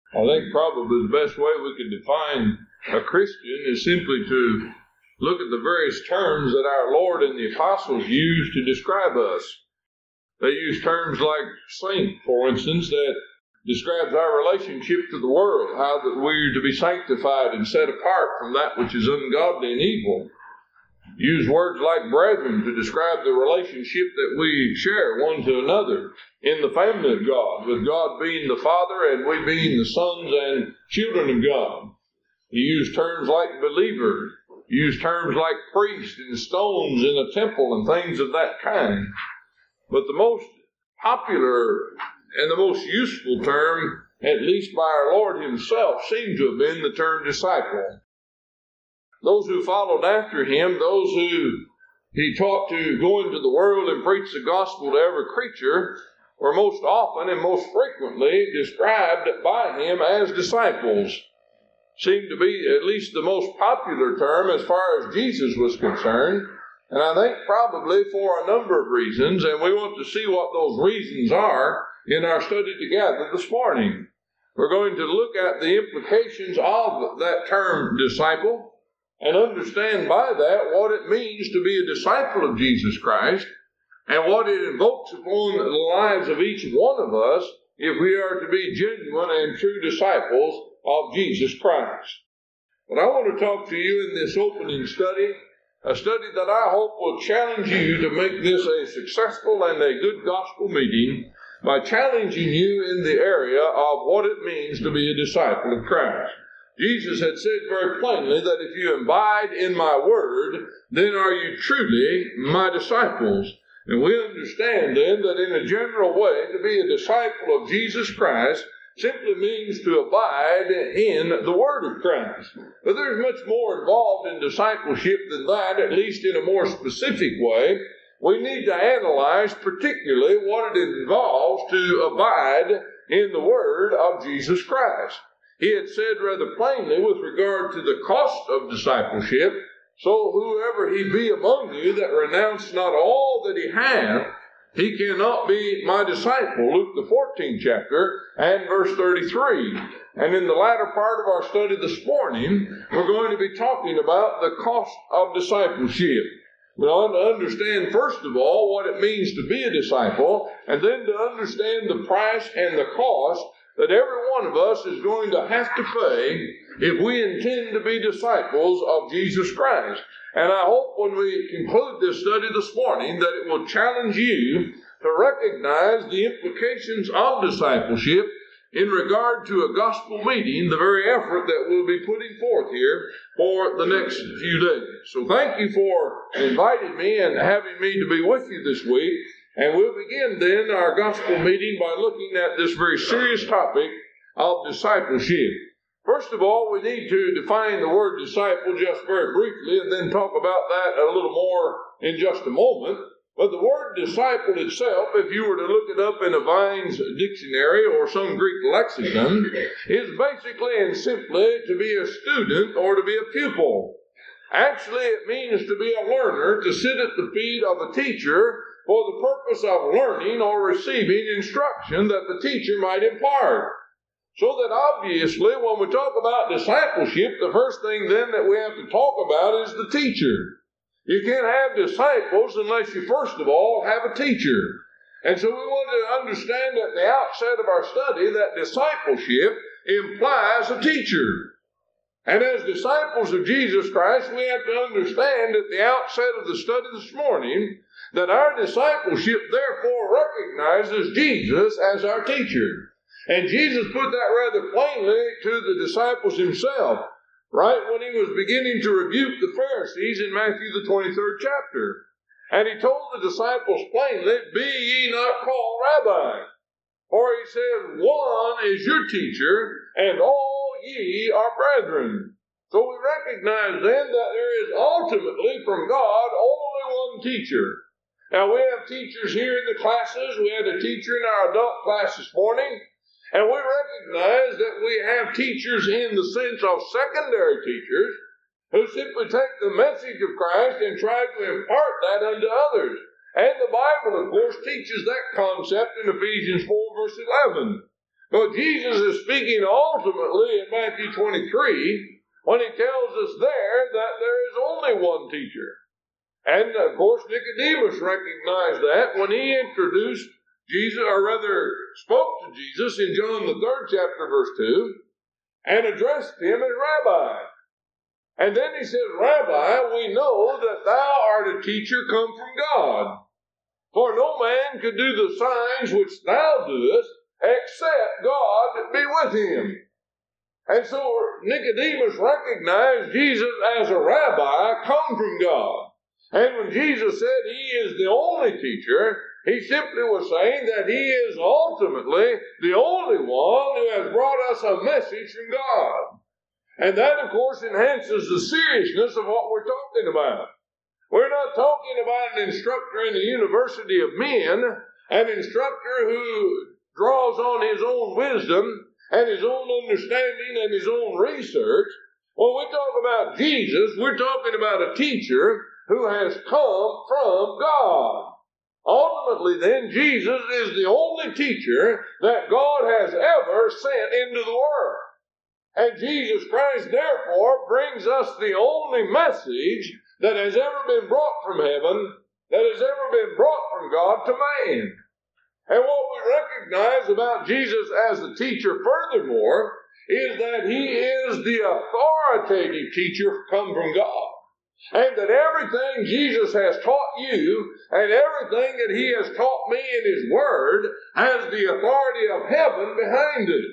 I think probably the best way we could define a Christian is simply to look at the various terms that our Lord and the apostles used to describe us. They use terms like saint, for instance, that describes our relationship to the world, how that we're to be sanctified and set apart from that which is ungodly and evil. Use words like brethren to describe the relationship that we share one to another in the family of God, with God being the Father and we being the sons and children of God. He used terms like believer, used terms like priest and stones in a temple and things of that kind. But the most popular and the most useful term, at least by our Lord himself, seemed to have been the term disciple. Those who followed after him, those who he taught to go into the world and preach the gospel to every creature, were most often and most frequently described by him as disciples. Seemed to be at least the most popular term as far as Jesus was concerned. And I think probably for a number of reasons, and we want to see what those reasons are in our study together this morning. We're going to look at the implications of that term disciple and understand by that what it means to be a disciple of Jesus Christ and what it invokes upon the lives of each one of us if we are to be genuine and true disciples of Jesus Christ. But I want to talk to you in this opening study, a study that I hope will challenge you to make this a successful and a good gospel meeting by challenging you in the area of what it means to be a disciple of Christ. Jesus had said very plainly that if you abide in my word, then are you truly my disciples. And we understand then that in a general way, to be a disciple of Jesus Christ simply means to abide in the word of Christ. But there's much more involved in discipleship than that, at least in a more specific way. We need to analyze particularly what it involves to abide in the word of Jesus Christ. He had said rather plainly with regard to the cost of discipleship, so whoever he be among you that renounce not all that he hath, he cannot be my disciple. Luke the 14th chapter and verse 33. And in the latter part of our study this morning, we're going to be talking about the cost of discipleship. We want to understand, first of all, what it means to be a disciple, and then to understand the price and the cost that every one of us is going to have to pay if we intend to be disciples of Jesus Christ. And I hope when we conclude this study this morning that it will challenge you to recognize the implications of discipleship in regard to a gospel meeting, the very effort that we'll be putting forth here for the next few days. So thank you for inviting me and having me to be with you this week. And we'll begin then our gospel meeting by looking at this very serious topic of discipleship. First of all, we need to define the word disciple just very briefly and then talk about that a little more in just a moment. But the word disciple itself, if you were to look it up in a Vine's dictionary or some Greek lexicon, is basically and simply to be a student or to be a pupil. Actually, it means to be a learner, to sit at the feet of a teacher for the purpose of learning or receiving instruction that the teacher might impart. So that obviously, when we talk about discipleship, the first thing then that we have to talk about is the teacher. You can't have disciples unless you first of all have a teacher. And so we want to understand at the outset of our study that discipleship implies a teacher. And as disciples of Jesus Christ, we have to understand at the outset of the study this morning that our discipleship therefore recognizes Jesus as our teacher. And Jesus put that rather plainly to the disciples himself, right when he was beginning to rebuke the Pharisees in Matthew the 23rd chapter. And he told the disciples plainly, "Be ye not called rabbi." For he said, "One is your teacher, and all ye are brethren." So we recognize then that there is ultimately from God only one teacher. Now we have teachers here in the classes. We had a teacher in our adult class this morning. And we recognize that we have teachers in the sense of secondary teachers who simply take the message of Christ and try to impart that unto others. And the Bible, of course, teaches that concept in Ephesians 4 verse 11. But Jesus is speaking ultimately in Matthew 23 when he tells us there that there is only one teacher. And of course Nicodemus recognized that when he introduced Jesus, or rather spoke to Jesus in John the 3rd chapter verse 2 and addressed him as Rabbi. And then he said, Rabbi, we know that thou art a teacher come from God. For no man could do the signs which thou doest, except God be with him. And so Nicodemus recognized Jesus as a rabbi come from God. And when Jesus said he is the only teacher, he simply was saying that he is ultimately the only one who has brought us a message from God. And that, of course, enhances the seriousness of what we're talking about. We're not talking about an instructor in the university of men, an instructor who draws on his own wisdom and his own understanding and his own research. When we talk about Jesus, we're talking about a teacher who has come from God. Ultimately, then, Jesus is the only teacher that God has ever sent into the world. And Jesus Christ, therefore, brings us the only message that has ever been brought from heaven, that has ever been brought from God to man. And what we recognize about Jesus as a teacher, furthermore, is that he is the authoritative teacher come from God. And that everything Jesus has taught you and everything that he has taught me in his word has the authority of heaven behind it.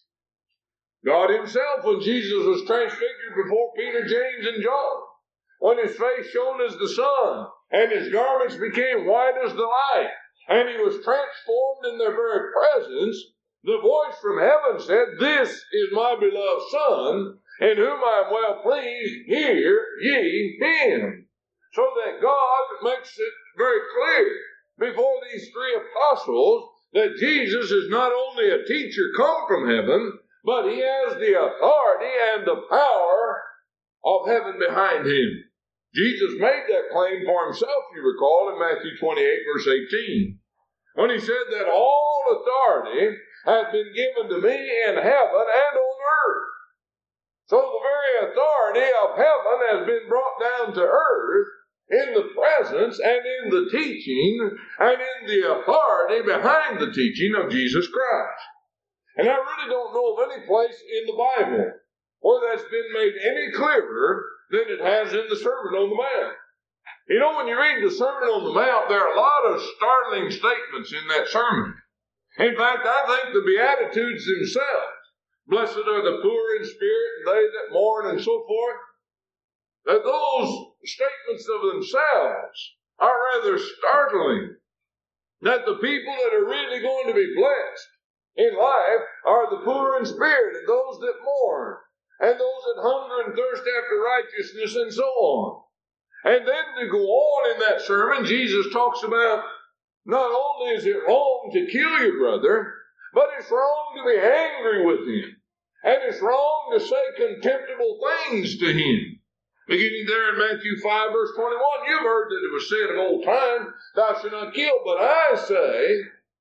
God himself, when Jesus was transfigured before Peter, James, and John, when his face shone as the sun, and his garments became white as the light, and he was transformed in their very presence, the voice from heaven said, This is my beloved Son, in whom I am well pleased, hear ye him. So that God makes it very clear before these three apostles that Jesus is not only a teacher come from heaven, but he has the authority and the power of heaven behind him. Jesus made that claim for himself, you recall, in Matthew 28, verse 18, when he said that all authority has been given to me in heaven and on earth. So the very authority of heaven has been brought down to earth in the presence and in the teaching and in the authority behind the teaching of Jesus Christ. And I really don't know of any place in the Bible where that's been made any clearer than it has in the Sermon on the Mount. You know, when you read the Sermon on the Mount, there are a lot of startling statements in that sermon. In fact, I think the Beatitudes themselves, blessed are the poor in spirit, and they that mourn, and so forth, that those statements of themselves are rather startling. That the people that are really going to be blessed in life are the poor in spirit, and those that mourn, and those that hunger and thirst after righteousness, and so on. And then to go on in that sermon, Jesus talks about not only is it wrong to kill your brother, but it's wrong to be angry with him. And it's wrong to say contemptible things to him. Beginning there in Matthew 5, verse 21, you've heard that it was said of old time, thou shalt not kill. But I say,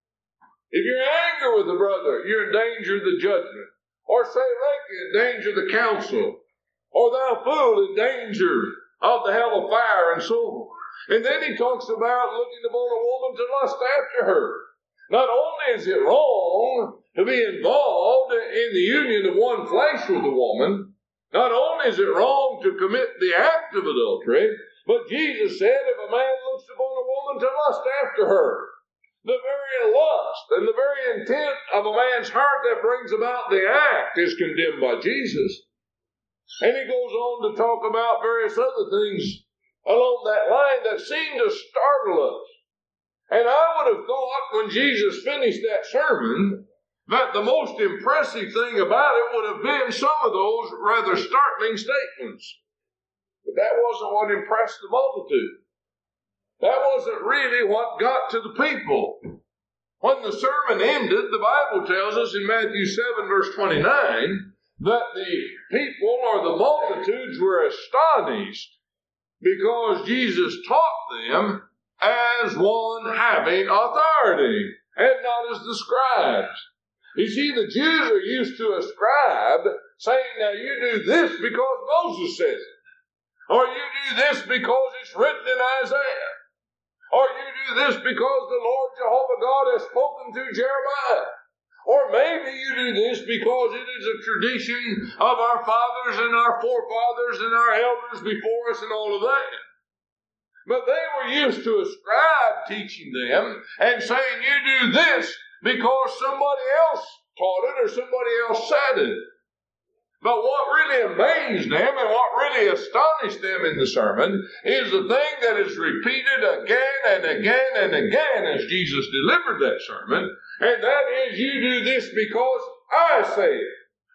if you're angry with a brother, you're in danger of the judgment. Or say, Raca, in danger of the council. Or thou fool, in danger of the hell of fire, and so on. And then he talks about looking upon a woman to lust after her. Not only is it wrong to be involved in the union of one flesh with a woman, not only is it wrong to commit the act of adultery, but Jesus said if a man looks upon a woman to lust after her, the very lust and the very intent of a man's heart that brings about the act is condemned by Jesus. And he goes on to talk about various other things along that line that seem to startle us. And I would have thought when Jesus finished that sermon that the most impressive thing about it would have been some of those rather startling statements. But that wasn't what impressed the multitude. That wasn't really what got to the people. When the sermon ended, the Bible tells us in Matthew 7, verse 29, that the people or the multitudes were astonished because Jesus taught them as one having authority and not as the scribes. You see, the Jews are used to a scribe saying, now you do this because Moses says it. Or you do this because it's written in Isaiah. Or you do this because the Lord Jehovah God has spoken to Jeremiah. Or maybe you do this because it is a tradition of our fathers and our forefathers and our elders before us and all of that. But they were used to a scribe teaching them and saying, you do this because somebody else taught it or somebody else said it. But what really amazed them and what really astonished them in the sermon is the thing that is repeated again and again and again as Jesus delivered that sermon, and that is, you do this because I say it.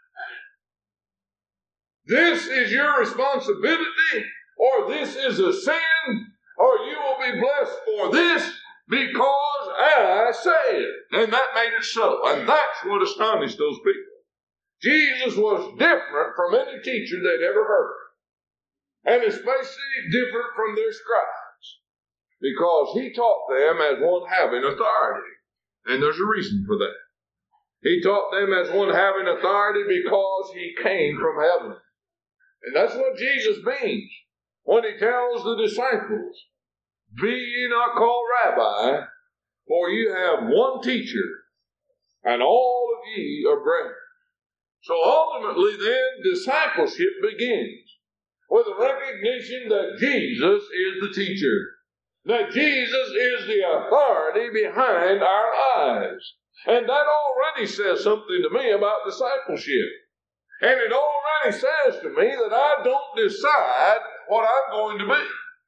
This is your responsibility, or this is a sin, or you will be blessed for this because I say it. And that made it so. And that's what astonished those people. Jesus was different from any teacher they'd ever heard. And especially different from their scribes. Because he taught them as one having authority. And there's a reason for that. He taught them as one having authority because he came from heaven. And that's what Jesus means when he tells the disciples, be ye not called rabbi, for you have one teacher, and all of ye are brethren. So ultimately then, discipleship begins with a recognition that Jesus is the teacher, that Jesus is the authority behind our lives. And that already says something to me about discipleship. And it already says to me that I don't decide what I'm going to be.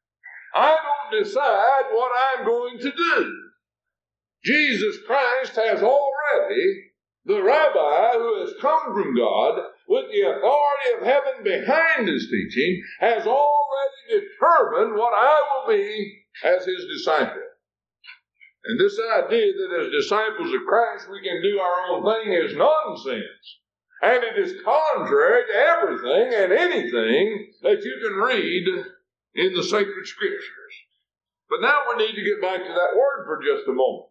I don't decide what I'm going to do. Jesus Christ has already, the rabbi who has come from God with the authority of heaven behind his teaching, has already determined what I will be as his disciple. And this idea that as disciples of Christ we can do our own thing is nonsense. And it is contrary to everything and anything that you can read in the sacred scriptures. But now we need to get back to that word for just a moment.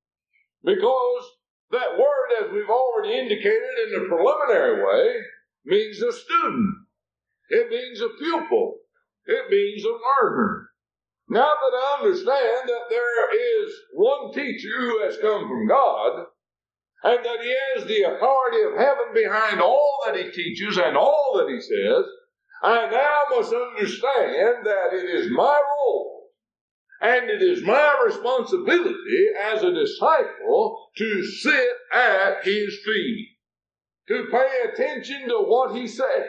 Because that word, as we've already indicated in the preliminary way, means a student. It means a pupil. It means a learner. Now that I understand that there is one teacher who has come from God, and that he has the authority of heaven behind all that he teaches and all that he says, I now must understand that it is my role and it is my responsibility as a disciple to sit at his feet, to pay attention to what he says,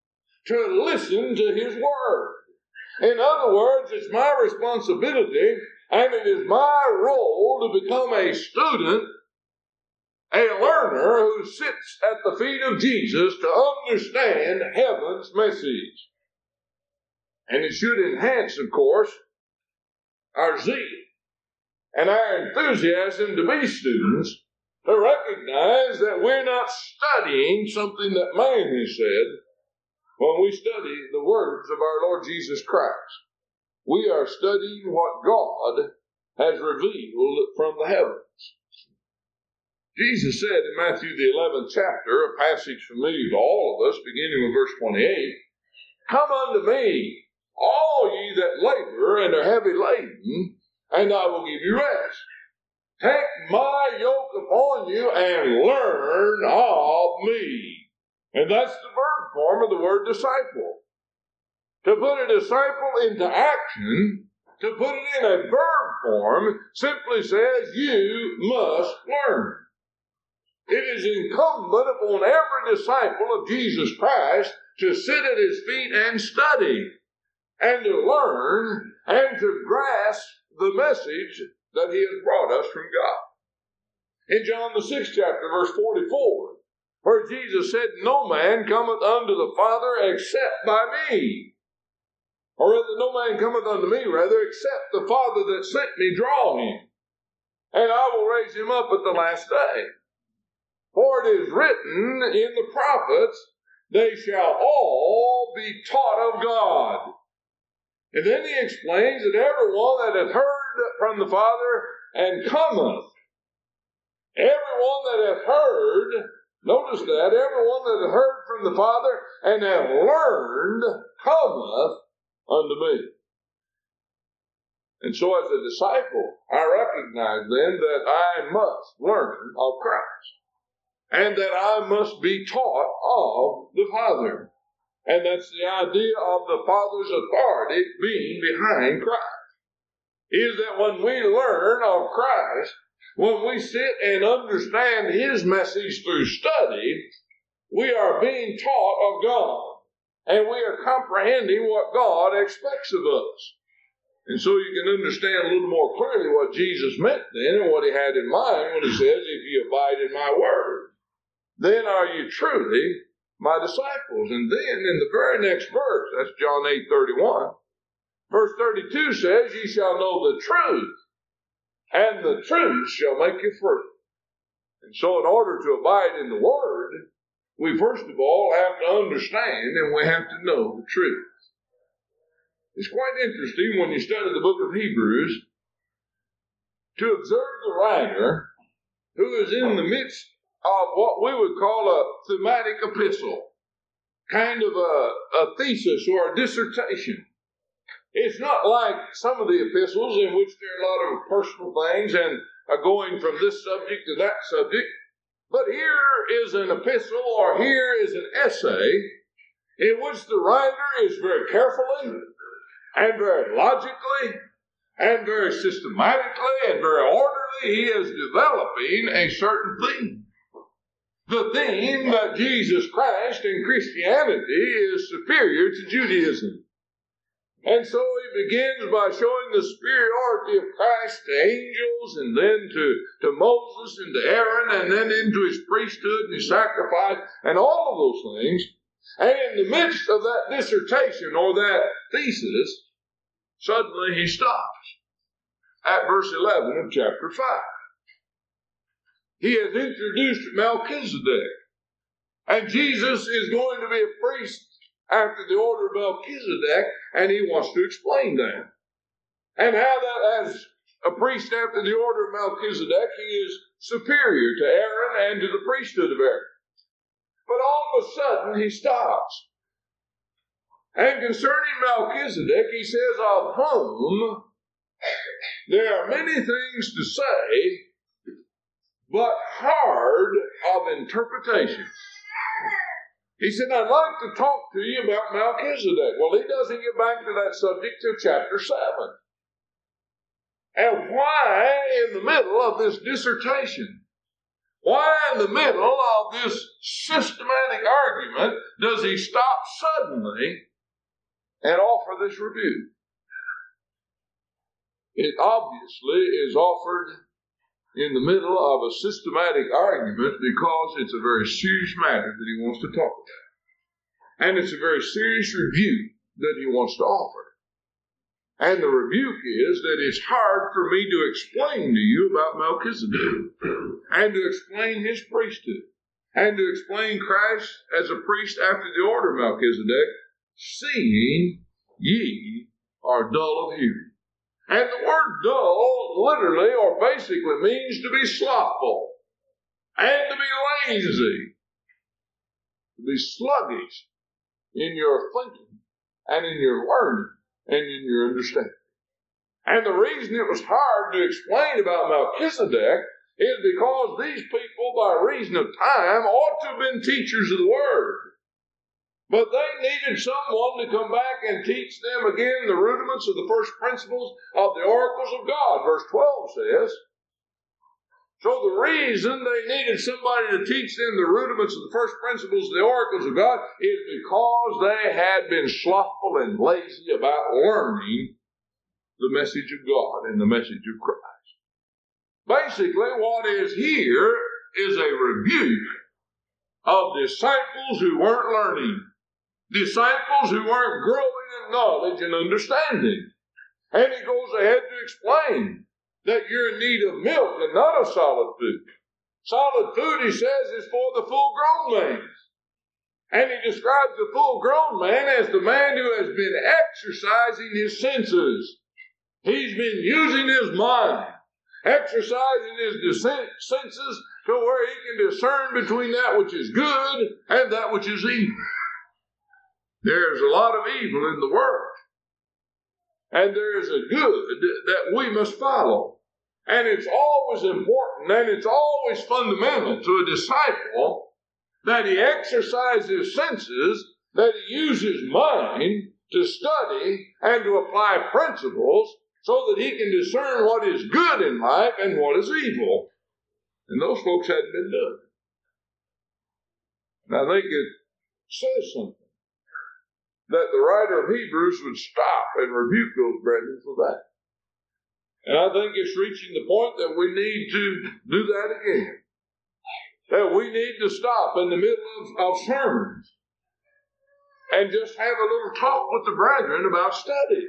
to listen to his word. In other words, it's my responsibility and it is my role to become a student, a learner who sits at the feet of Jesus to understand heaven's message. And it should enhance, of course, our zeal and our enthusiasm to be students, to recognize that we're not studying something that man has said when we study the words of our Lord Jesus Christ. We are studying what God has revealed from the heavens. Jesus said in Matthew the 11th chapter, a passage familiar to all of us, beginning with verse 28, come unto me, all ye that labor and are heavy laden, and I will give you rest. Take my yoke upon you and learn of me. And that's the verb form of the word disciple. To put a disciple into action, to put it in a verb form, simply says you must learn. It is incumbent upon every disciple of Jesus Christ to sit at his feet and study, and to learn, and to grasp the message that he has brought us from God. In John the 6th chapter, verse 44, where Jesus said, no man cometh unto the Father except by me. Or rather, no man cometh unto me, rather, except the Father that sent me draw him. And I will raise him up at the last day. For it is written in the prophets, they shall all be taught of God. And then he explains that everyone that hath heard from the Father and cometh Everyone that hath heard, notice that, everyone that hath heard from the Father and hath learned cometh unto me. And so as a disciple, I recognize then that I must learn of Christ, and that I must be taught of the Father. And that's the idea of the Father's authority being behind Christ, is that when we learn of Christ, when we sit and understand His message through study, we are being taught of God, and we are comprehending what God expects of us. And so you can understand a little more clearly what Jesus meant then and what He had in mind when He says, if you abide in my word, then are you truly my disciples. And then in the very next verse, that's John 8:31, verse 32 says, ye shall know the truth, and the truth shall make you free. And so in order to abide in the word, we first of all have to understand and we have to know the truth. It's quite interesting when you study the book of Hebrews to observe the writer who is in the midst of what we would call a thematic epistle, kind of a thesis or a dissertation. It's not like some of the epistles in which there are a lot of personal things and are going from this subject to that subject, but here is an epistle or here is an essay in which the writer is very carefully and very logically and very systematically and very orderly, he is developing a certain theme. The theme that Jesus Christ and Christianity is superior to Judaism. And so he begins by showing the superiority of Christ to angels, and then to Moses and to Aaron, and then into his priesthood and his sacrifice, and all of those things. And in the midst of that dissertation or that thesis, suddenly he stops at verse 11 of chapter 5. He has introduced Melchizedek, and Jesus is going to be a priest after the order of Melchizedek, and he wants to explain that. And how that as a priest after the order of Melchizedek, he is superior to Aaron and to the priesthood of Aaron. But all of a sudden, he stops. And concerning Melchizedek, he says, of whom there are many things to say, but hard of interpretation. He said, I'd like to talk to you about Melchizedek. Well, he doesn't get back to that subject till chapter 7. And why in the middle of this dissertation? Why in the middle of this systematic argument does he stop suddenly and offer this rebuke? It obviously is offered in the middle of a systematic argument because it's a very serious matter that he wants to talk about. And it's a very serious rebuke that he wants to offer. And the rebuke is that it's hard for me to explain to you about Melchizedek and to explain his priesthood and to explain Christ as a priest after the order of Melchizedek, seeing ye are dull of hearing. And the word dull literally or basically means to be slothful and to be lazy, to be sluggish in your thinking and in your learning and in your understanding. And the reason it was hard to explain about Melchizedek is because these people, by reason of time, ought to have been teachers of the Word. But they needed someone to come back and teach them again the rudiments of the first principles of the oracles of God. Verse 12 says, so the reason they needed somebody to teach them the rudiments of the first principles of the oracles of God is because they had been slothful and lazy about learning the message of God and the message of Christ. Basically, what is here is a rebuke of disciples who weren't learning. Disciples who weren't growing in knowledge and understanding. And he goes ahead to explain that you're in need of milk and not of solid food. Solid food, he says, is for the full-grown man. And he describes the full-grown man as the man who has been exercising his senses. He's been using his mind. exercising his senses to where he can discern between that which is good and that which is evil. There's a lot of evil in the world, and there is a good that we must follow. And it's always important, and it's always fundamental to a disciple that he exercises his senses, that he uses mind to study and to apply principles so that he can discern what is good in life and what is evil. And those folks hadn't been doing it. And I think it says something that the writer of Hebrews would stop and rebuke those brethren for that. And I think it's reaching the point that we need to do that again. That we need to stop in the middle of sermons and just have a little talk with the brethren about study.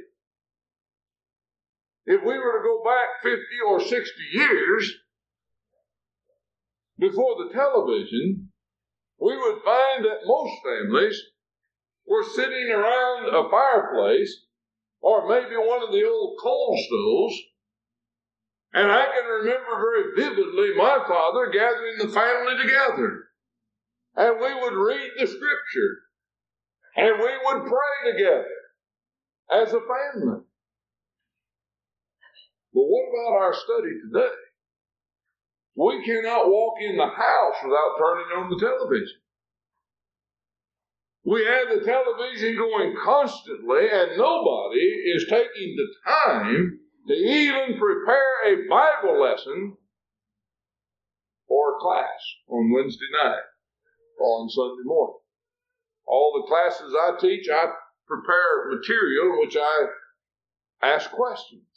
If we were to go back 50 or 60 years before the television, we would find that most families were sitting around a fireplace or maybe one of the old coal stoves. And I can remember very vividly my father gathering the family together. And we would read the scripture. And we would pray together as a family. But what about our study today? We cannot walk in the house without turning on the television. We have the television going constantly, and nobody is taking the time to even prepare a Bible lesson for a class on Wednesday night or on Sunday morning. All the classes I teach, I prepare material in which I ask questions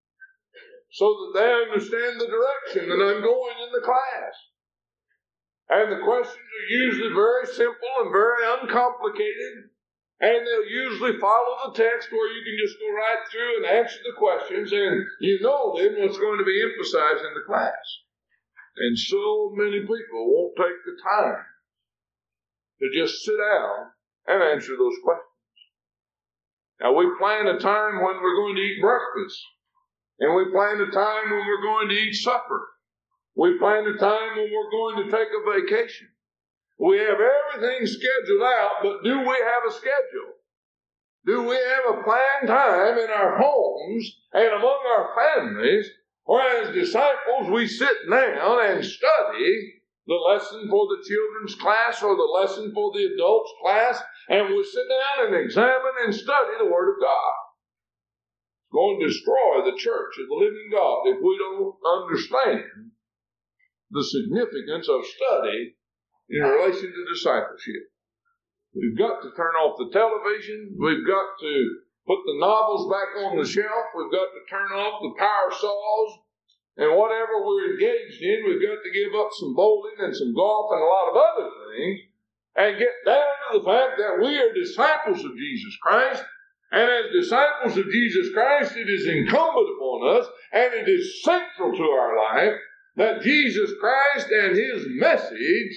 so that they understand the direction that I'm going in the class. And the questions are usually very simple and very uncomplicated. And they'll usually follow the text where you can just go right through and answer the questions, and you know then what's going to be emphasized in the class. And so many people won't take the time to just sit down and answer those questions. Now, we plan a time when we're going to eat breakfast, and we plan a time when we're going to eat supper. We plan a time when we're going to take a vacation. We have everything scheduled out, but do we have a schedule? Do we have a planned time in our homes and among our families where as disciples we sit down and study the lesson for the children's class or the lesson for the adults' class, and we sit down and examine and study the Word of God? It's going to destroy the church of the living God if we don't understand the significance of study in relation to discipleship. We've got to turn off the television. We've got to put the novels back on the shelf. We've got to turn off the power saws. And whatever we're engaged in, we've got to give up some bowling and some golf and a lot of other things and get down to the fact that we are disciples of Jesus Christ. And as disciples of Jesus Christ, it is incumbent upon us and it is central to our life that Jesus Christ and His message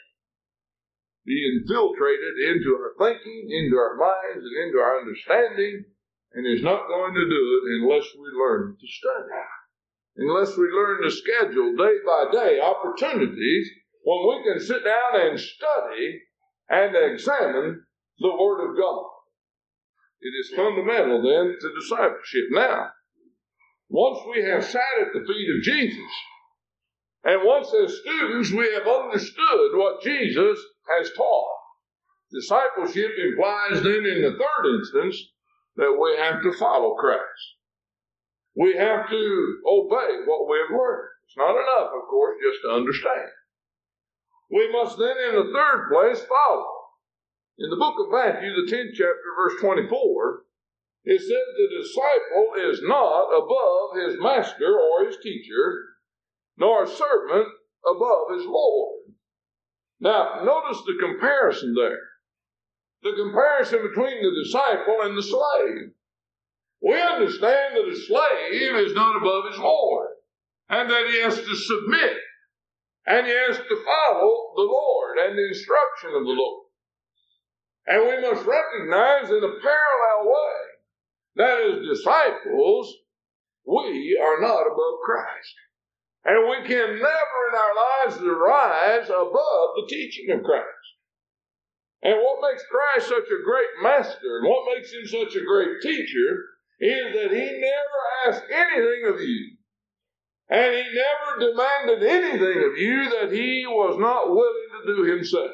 be infiltrated into our thinking, into our minds, and into our understanding, and is not going to do it unless we learn to study. Unless we learn to schedule day by day opportunities when we can sit down and study and examine the Word of God. It is fundamental then to discipleship. Now, once we have sat at the feet of Jesus, and once as students we have understood what Jesus has taught, discipleship implies then in the third instance that we have to follow Christ. We have to obey what we have learned. It's not enough, of course, just to understand. We must then in the third place follow. In the book of Matthew, the 10th chapter, verse 24, it says the disciple is not above his master or his teacher, nor a servant above his Lord. Now, notice the comparison there. The comparison between the disciple and the slave. We understand that a slave is not above his Lord, and that he has to submit, and he has to follow the Lord and the instruction of the Lord. And we must recognize in a parallel way that as disciples, we are not above Christ. And we can never in our lives rise above the teaching of Christ. And what makes Christ such a great master, and what makes him such a great teacher, is that he never asked anything of you. And he never demanded anything of you that he was not willing to do himself.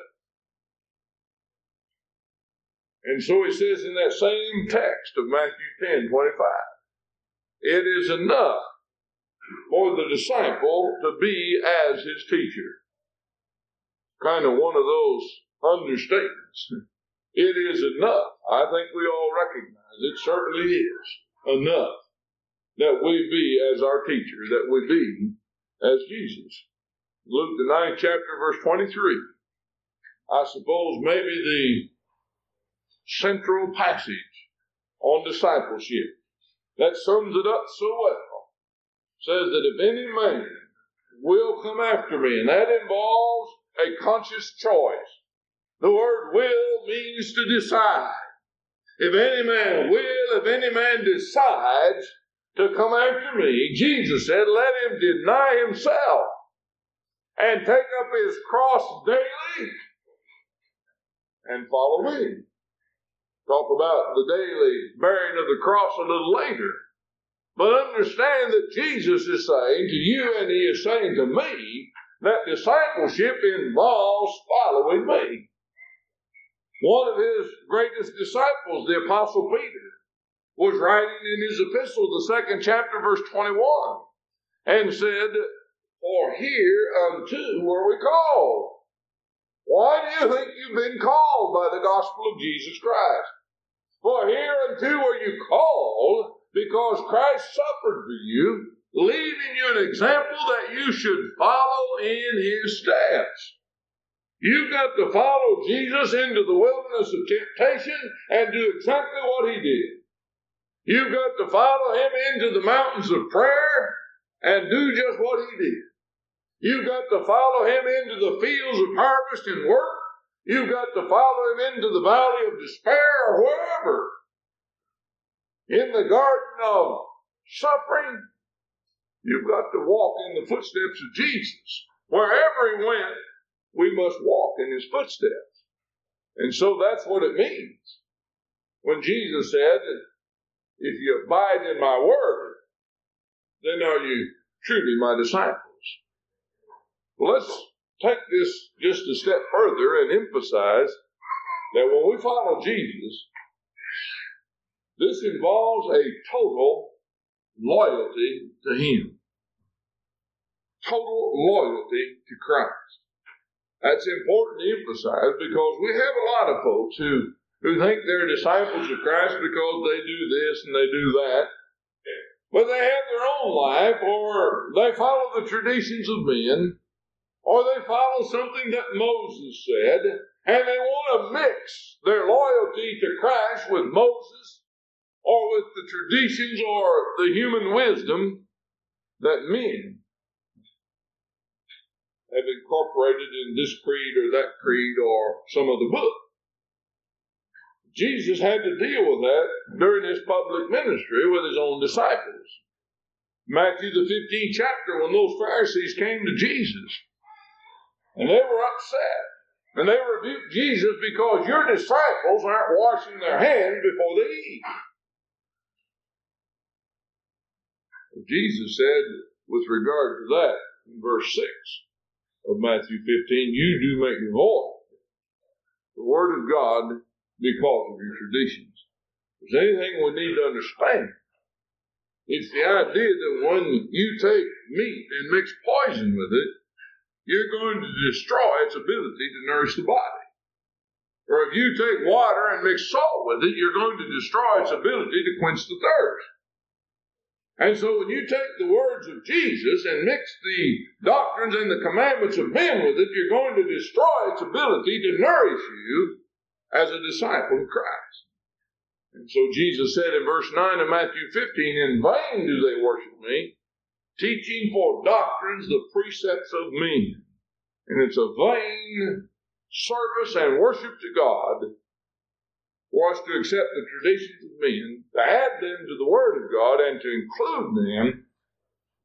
And so he says in that same text of Matthew 10:25, it is enough for the disciple to be as his teacher. Kind of one of those understatements. It is enough. I think we all recognize it certainly is enough that we be as our teacher, that we be as Jesus. Luke the 9th chapter, verse 23. I suppose maybe the central passage on discipleship that sums it up so well. Says that if any man will come after me, and that involves a conscious choice. The word will means to decide. If any man will, if any man decides to come after me, Jesus said, let him deny himself and take up his cross daily and follow me. Talk about the daily bearing of the cross a little later. But understand that Jesus is saying to you, and he is saying to me, that discipleship involves following me. One of his greatest disciples, the Apostle Peter, was writing in his epistle, the 2nd chapter, verse 21, and said, for hereunto were we called. Why do you think you've been called by the gospel of Jesus Christ? For hereunto were you called, because Christ suffered for you, leaving you an example that you should follow in his steps. You've got to follow Jesus into the wilderness of temptation and do exactly what he did. You've got to follow him into the mountains of prayer and do just what he did. You've got to follow him into the fields of harvest and work. You've got to follow him into the valley of despair or wherever. In the garden of suffering, you've got to walk in the footsteps of Jesus. Wherever he went, we must walk in his footsteps. And so that's what it means. When Jesus said, if you abide in my word, then are you truly my disciples. Well, let's take this just a step further and emphasize that when we follow Jesus, this involves a total loyalty to him. Total loyalty to Christ. That's important to emphasize because we have a lot of folks who think they're disciples of Christ because they do this and they do that. But they have their own life, or they follow the traditions of men, or they follow something that Moses said, and they want to mix their loyalty to Christ with Moses, or with the traditions or the human wisdom that men have incorporated in this creed or that creed or some other book. Jesus had to deal with that during his public ministry with his own disciples. Matthew the 15th chapter, when those Pharisees came to Jesus, and they were upset, and they rebuked Jesus because your disciples aren't washing their hands before they eat. Jesus said, with regard to that, in verse 6 of Matthew 15, you do make void the word of God because of your traditions. If there's anything we need to understand, it's the idea that when you take meat and mix poison with it, you're going to destroy its ability to nourish the body. Or if you take water and mix salt with it, you're going to destroy its ability to quench the thirst. And so when you take the words of Jesus and mix the doctrines and the commandments of men with it, you're going to destroy its ability to nourish you as a disciple of Christ. And so Jesus said in verse 9 of Matthew 15, in vain do they worship me, teaching for doctrines the precepts of men. And it's a vain service and worship to God for us to accept the traditions of men, to add them to the Word of God, and to include them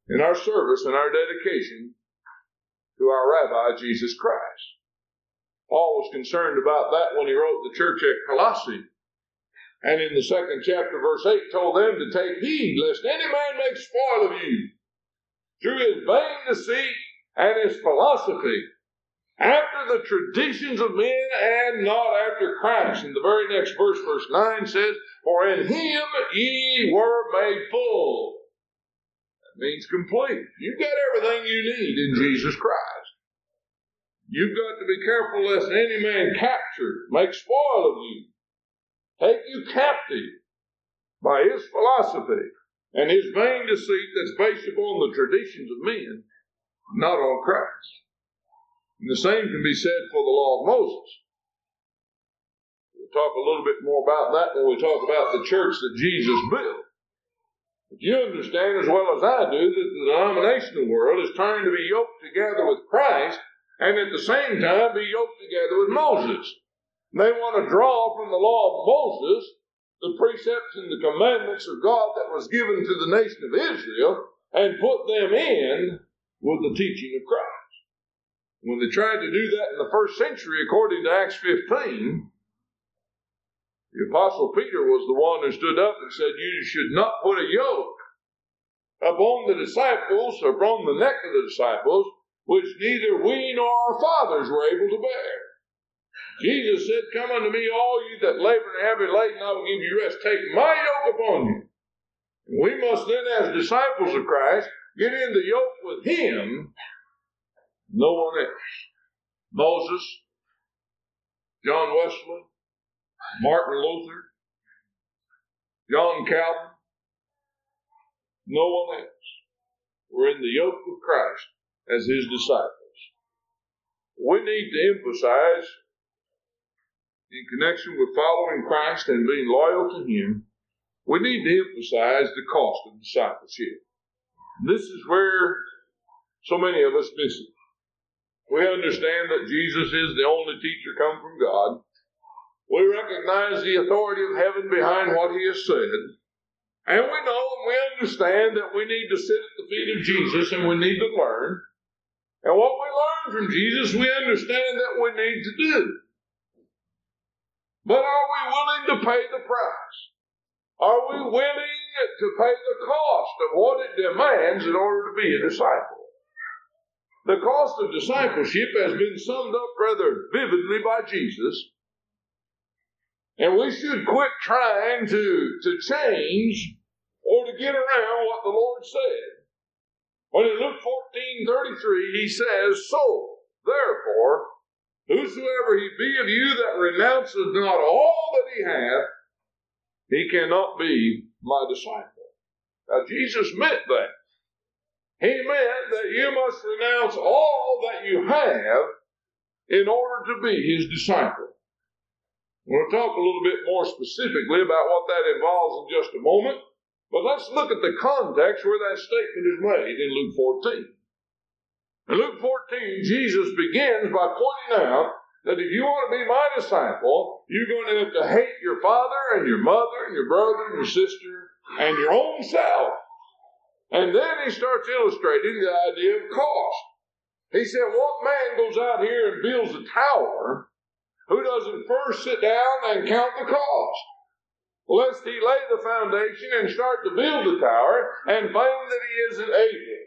in our service and our dedication to our Rabbi, Jesus Christ. Paul was concerned about that when he wrote the church at Colossae. And in the 2nd chapter, verse 8, told them to take heed lest any man make spoil of you through his vain deceit and his philosophy, after the traditions of men and not after Christ. And the very next verse, verse 9 says, for in him ye were made full. That means complete. You've got everything you need in Jesus Christ. You've got to be careful lest any man capture, make spoil of you, take you captive by his philosophy and his vain deceit that's based upon the traditions of men, not on Christ. And the same can be said for the law of Moses. We'll talk a little bit more about that when we talk about the church that Jesus built. But you understand as well as I do that the denominational world is trying to be yoked together with Christ and at the same time be yoked together with Moses. They want to draw from the law of Moses the precepts and the commandments of God that was given to the nation of Israel and put them in with the teaching of Christ. When they tried to do that in the first century, according to Acts 15, the Apostle Peter was the one who stood up and said, you should not put a yoke upon the disciples, or upon the neck of the disciples, which neither we nor our fathers were able to bear. Jesus said, come unto me, all you that labor and are heavy laden, I will give you rest. Take my yoke upon you. And we must then, as disciples of Christ, get in the yoke with him, no one else. Moses, John Wesley, Martin Luther, John Calvin, no one else were in the yoke of Christ as his disciples. We need to emphasize, in connection with following Christ and being loyal to him, we need to emphasize the cost of discipleship. This is where so many of us miss it. We understand that Jesus is the only teacher come from God. We recognize the authority of heaven behind what he has said. And we know and we understand that we need to sit at the feet of Jesus and we need to learn. And what we learn from Jesus, we understand that we need to do. But are we willing to pay the price? Are we willing to pay the cost of what it demands in order to be a disciple? The cost of discipleship has been summed up rather vividly by Jesus. And we should quit trying to change or to get around what the Lord said. When in Luke 14:33, he says, so, therefore, whosoever he be of you that renounceth not all that he hath, he cannot be my disciple. Now, Jesus meant that. He meant that you must renounce all that you have in order to be his disciple. We'll talk a little bit more specifically about what that involves in just a moment, but let's look at the context where that statement is made in Luke 14. In Luke 14, Jesus begins by pointing out that if you want to be my disciple, you're going to have to hate your father and your mother and your brother and your sister and your own self. And then he starts illustrating the idea of cost. He said, what man goes out here and builds a tower who doesn't first sit down and count the cost? Lest he lay the foundation and start to build the tower and find that he isn't able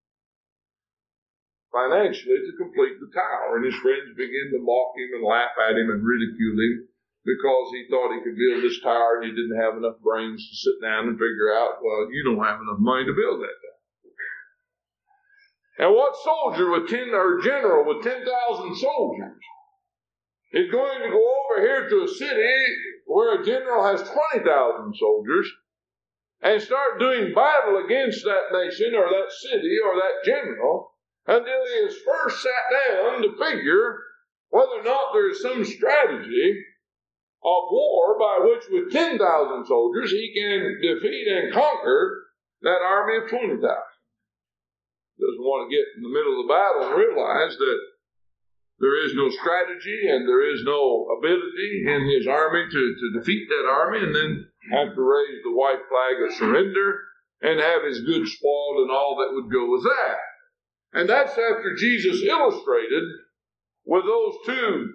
financially to complete the tower. And his friends begin to mock him and laugh at him and ridicule him because he thought he could build this tower and he didn't have enough brains to sit down and figure out, well, you don't have enough money to build that tower. And what soldier with general with 10,000 soldiers is going to go over here to a city where a general has 20,000 soldiers and start doing battle against that nation or that city or that general until he has first sat down to figure whether or not there is some strategy of war by which with 10,000 soldiers he can defeat and conquer that army of 20,000. Doesn't want to get in the middle of the battle and realize that there is no strategy and there is no ability in his army to defeat that army, and then have to raise the white flag of surrender and have his goods spoiled and all that would go with that. And that's after Jesus illustrated with those two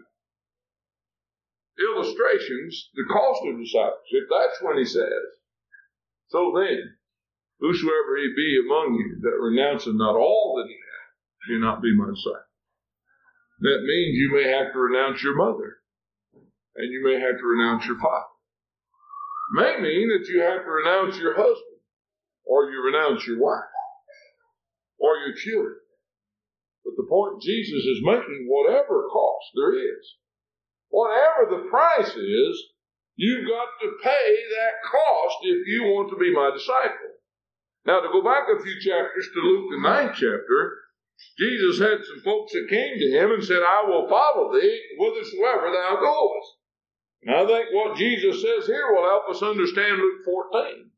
illustrations the cost of discipleship. That's when he says, so then, whosoever he be among you that renounceth not all that he hath, do not be my disciple. That means you may have to renounce your mother, and you may have to renounce your father. It may mean that you have to renounce your husband, or you renounce your wife, or your children. But the point Jesus is making, whatever cost there is, whatever the price is, you've got to pay that cost if you want to be my disciple. Now, to go back a few chapters to Luke the 9th chapter, Jesus had some folks that came to him and said, I will follow thee whithersoever thou goest. And I think what Jesus says here will help us understand Luke 14.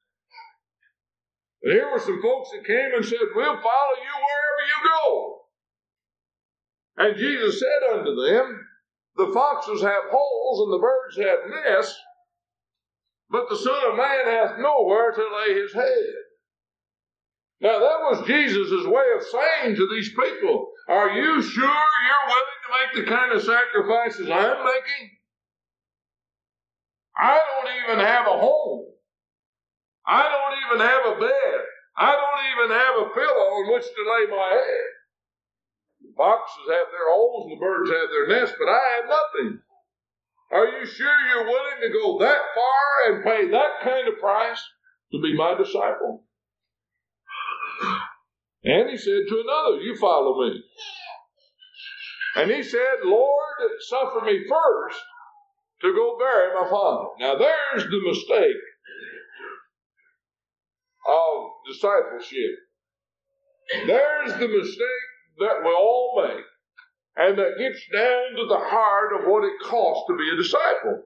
But here were some folks that came and said, we'll follow you wherever you go. And Jesus said unto them, the foxes have holes and the birds have nests, but the Son of Man hath nowhere to lay his head. Now that was Jesus' way of saying to these people, are you sure you're willing to make the kind of sacrifices I'm making? I don't even have a home. I don't even have a bed. I don't even have a pillow on which to lay my head. The foxes have their holes and the birds have their nests, but I have nothing. Are you sure you're willing to go that far and pay that kind of price to be my disciple? And he said to another, you follow me. And he said, Lord, suffer me first to go bury my father. Now there's the mistake of discipleship. There's the mistake that we all make, and that gets down to the heart of what it costs to be a disciple.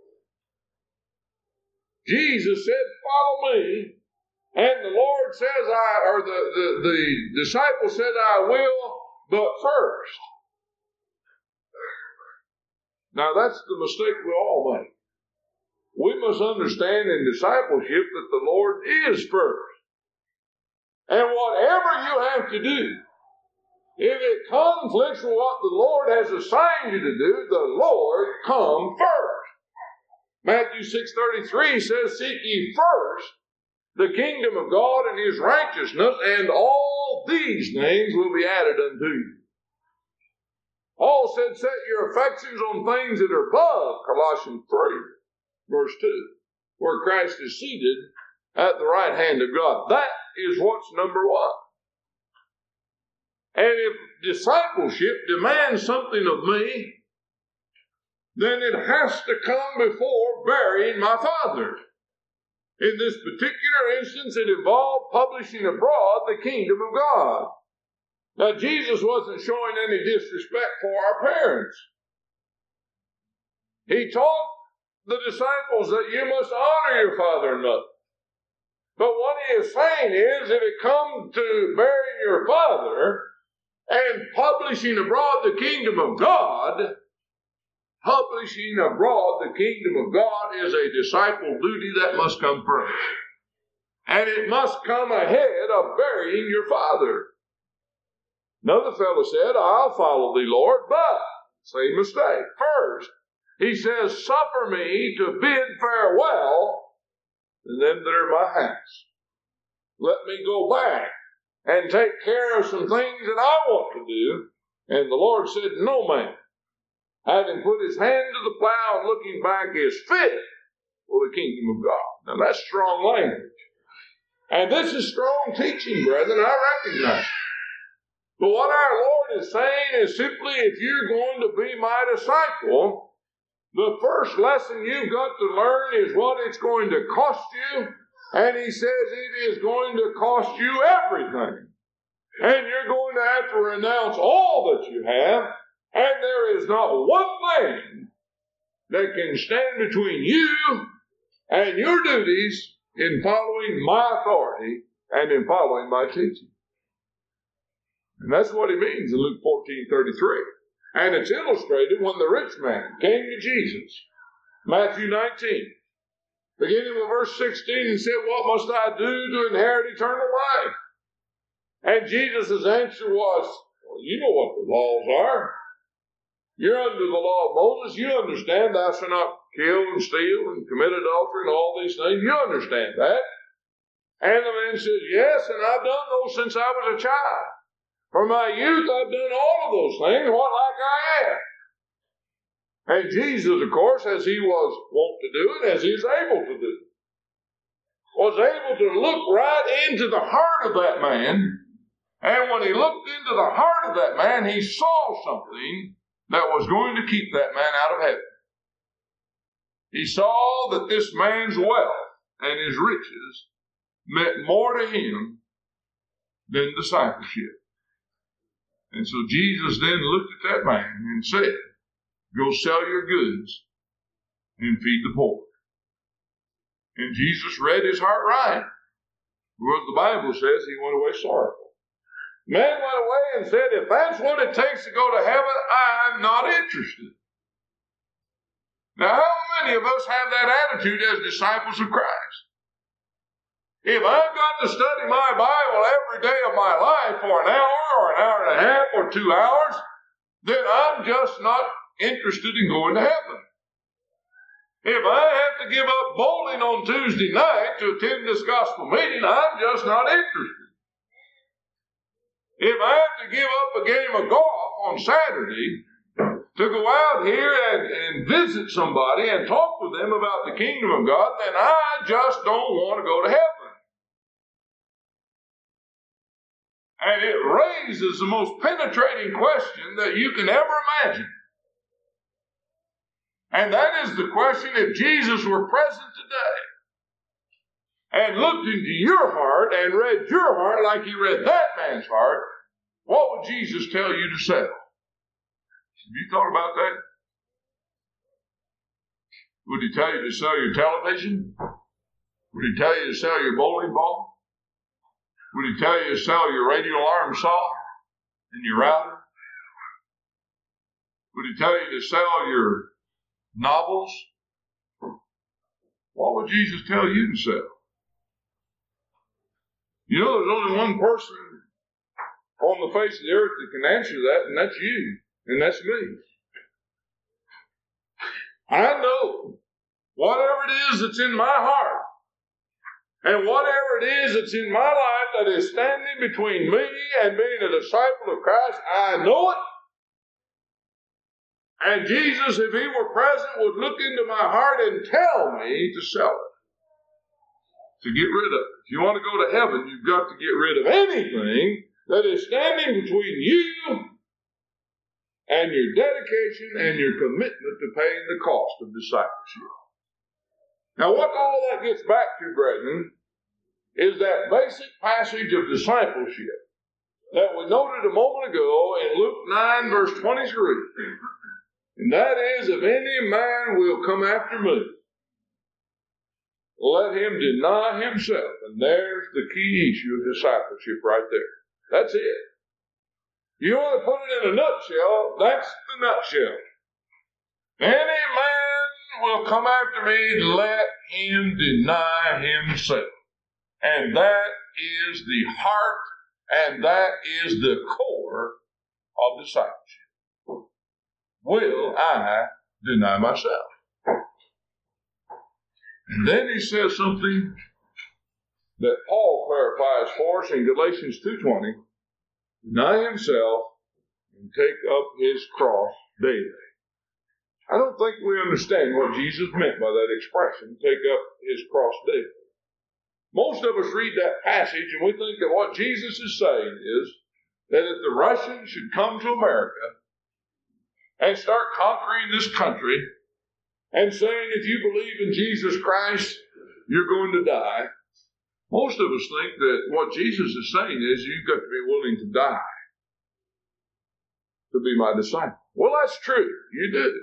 Jesus said, follow me, and the Lord says, the disciple said, I will, but first. Now that's the mistake we all make. We must understand in discipleship that the Lord is first. And whatever you have to do, if it conflicts with what the Lord has assigned you to do, the Lord come first. Matthew 6:33 says, seek ye first the kingdom of God and his righteousness, and all these things will be added unto you. Paul said, set your affections on things that are above, Colossians 3, verse 2, where Christ is seated at the right hand of God. That is what's number one. And if discipleship demands something of me, then it has to come before burying my father. In this particular instance, it involved publishing abroad the kingdom of God. Now, Jesus wasn't showing any disrespect for our parents. He taught the disciples that you must honor your father and mother. But what he is saying is, if it comes to burying your father and publishing abroad the kingdom of God, publishing abroad the kingdom of God is a disciple duty that must come first. And it must come ahead of burying your father. Another fellow said, I'll follow thee, Lord, but, same mistake. First, he says, suffer me to bid farewell, and then there my house. Let me go back and take care of some things that I want to do. And the Lord said, no man, having put his hand to the plow and looking back, is fit for the kingdom of God. Now that's strong language. And this is strong teaching, brethren, I recognize. But what our Lord is saying is simply, if you're going to be my disciple, the first lesson you've got to learn is what it's going to cost you. And he says it is going to cost you everything. And you're going to have to renounce all that you have. And there is not one thing that can stand between you and your duties in following my authority and in following my teaching. And that's what he means in Luke 14:33. And it's illustrated when the rich man came to Jesus. Matthew 19. Beginning with verse 16, he said, what must I do to inherit eternal life? And Jesus' answer was, well, you know what the laws are. You're under the law of Moses. You understand thou shalt not kill and steal and commit adultery and all these things. You understand that. And the man said, yes, and I've done those since I was a child. From my youth I've done all of those things. What like I am? And Jesus, of course, as he was wont to do it, as he was able to do it, was able to look right into the heart of that man. And when he looked into the heart of that man, he saw something that was going to keep that man out of heaven. He saw that this man's wealth and his riches meant more to him than discipleship. And so Jesus then looked at that man and said, go sell your goods and feed the poor. And Jesus read his heart right. Because the Bible says he went away sorrowful. Man went away and said, if that's what it takes to go to heaven, I'm not interested. Now, how many of us have that attitude as disciples of Christ? If I've got to study my Bible every day of my life for an hour or an hour and a half or 2 hours, then I'm just not interested in going to heaven. If I have to give up bowling on Tuesday night to attend this gospel meeting, I'm just not interested. If I have to give up a game of golf on Saturday to go out here and visit somebody and talk with them about the kingdom of God, then I just don't want to go to heaven. And it raises the most penetrating question that you can ever imagine. And that is the question, if Jesus were present today and looked into your heart and read your heart like he read that man's heart, what would Jesus tell you to sell? Have you thought about that? Would he tell you to sell your television? Would he tell you to sell your bowling ball? Would he tell you to sell your radio alarm saw and your router? Would he tell you to sell your novels? What would Jesus tell you to sell? You know, there's only one person on the face of the earth that can answer that, and that's you, and that's me. I know whatever it is that's in my heart, and whatever it is that's in my life that is standing between me and being a disciple of Christ, I know it. And Jesus, if he were present, would look into my heart and tell me to sell it, to get rid of it. If you want to go to heaven, you've got to get rid of anything that is standing between you and your dedication and your commitment to paying the cost of discipleship. Now, what all that gets back to, brethren, is that basic passage of discipleship that we noted a moment ago in Luke 9, verse 23. And that is, if any man will come after me, let him deny himself. And there's the key issue of discipleship right there. That's it. You want to put it in a nutshell, that's the nutshell. Any man will come after me, let him deny himself. And that is the heart, and that is the core of discipleship. Will I deny myself? And then he says something that Paul clarifies for us in Galatians 2:20. Deny himself and take up his cross daily. I don't think we understand what Jesus meant by that expression, take up his cross daily. Most of us read that passage and we think that what Jesus is saying is that if the Russians should come to America and start conquering this country and saying if you believe in Jesus Christ, you're going to die, most of us think that what Jesus is saying is you've got to be willing to die to be my disciple. Well, that's true. You do.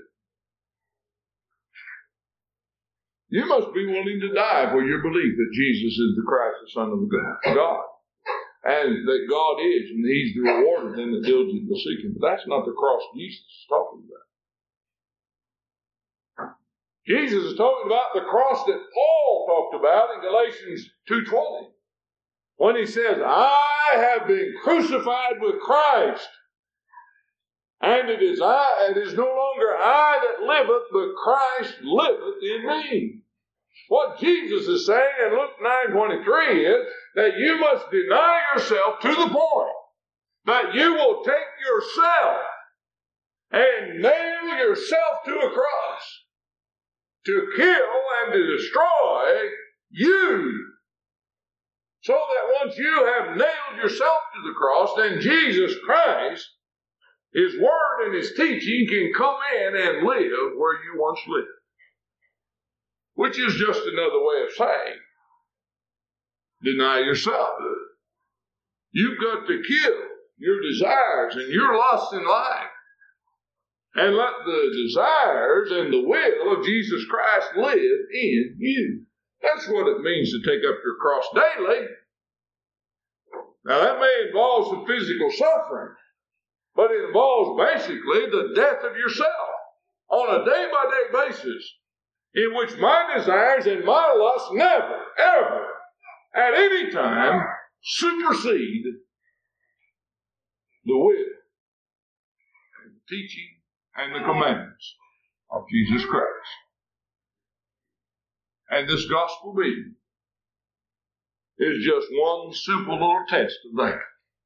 You must be willing to die for your belief that Jesus is the Christ, the Son of God. And that God is, and he's the reward of them that diligently seek him. But that's not the cross Jesus is talking about. Jesus is talking about the cross that Paul talked about in Galatians 2:20. When he says, I have been crucified with Christ, and it is no longer I that liveth, but Christ liveth in me. What Jesus is saying in Luke 9:23 is that you must deny yourself to the point that you will take yourself and nail yourself to a cross to kill and to destroy you. So that once you have nailed yourself to the cross, then Jesus Christ, His Word and His teaching can come in and live where you once lived. Which is just another way of saying, deny yourself. You've got to kill your desires and your lusts in life. And let the desires and the will of Jesus Christ live in you. That's what it means to take up your cross daily. Now that may involve some physical suffering, but it involves basically the death of yourself on a day-by-day basis, in which my desires and my lusts never, ever, at any time, supersede the will and the teaching and the commandments of Jesus Christ. And this gospel meeting is just one simple little test of that.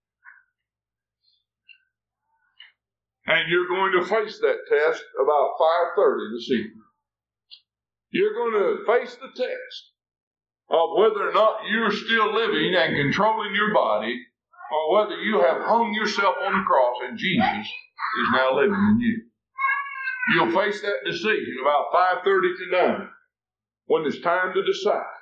And you're going to face that test about 5:30 this evening. You're going to face the test of whether or not you're still living and controlling your body, or whether you have hung yourself on the cross and Jesus is now living in you. You'll face that decision about 5:30 tonight, when it's time to decide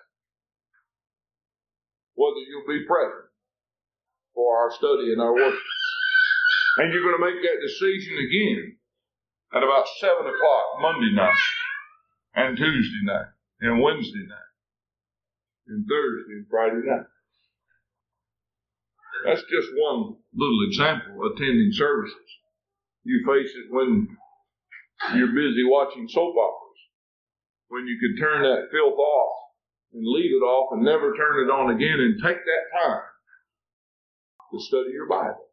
whether you'll be present for our study and our worship. And you're going to make that decision again at about 7 o'clock Monday night, and Tuesday night, and Wednesday night, and Thursday and Friday night. That's just one little example of attending services. You face it when you're busy watching soap operas, when you could turn that filth off and leave it off and never turn it on again, and take that time to study your Bible.